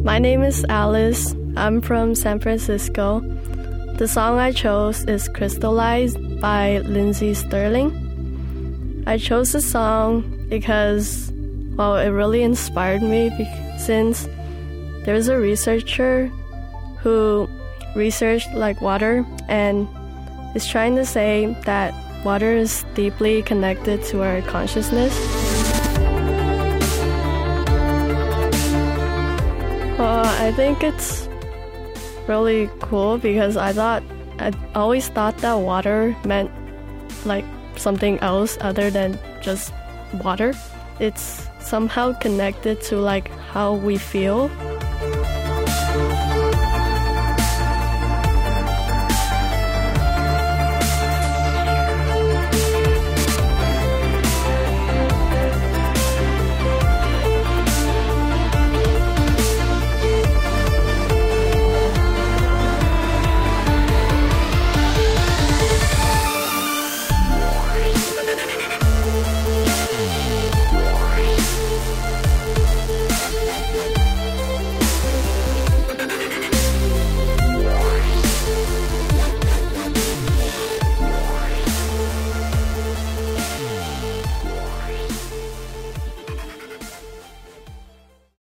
My name is Alice. I'm from San Francisco. The song I chose is Crystallized by Lindsey Stirling. I chose the song because, well, it really inspired me since there's a researcher who researched like water and is trying to say that water is deeply connected to our consciousness. Well, I think it's really cool because I always thought that water meant like something else other than just water. It's somehow connected to like how we feel.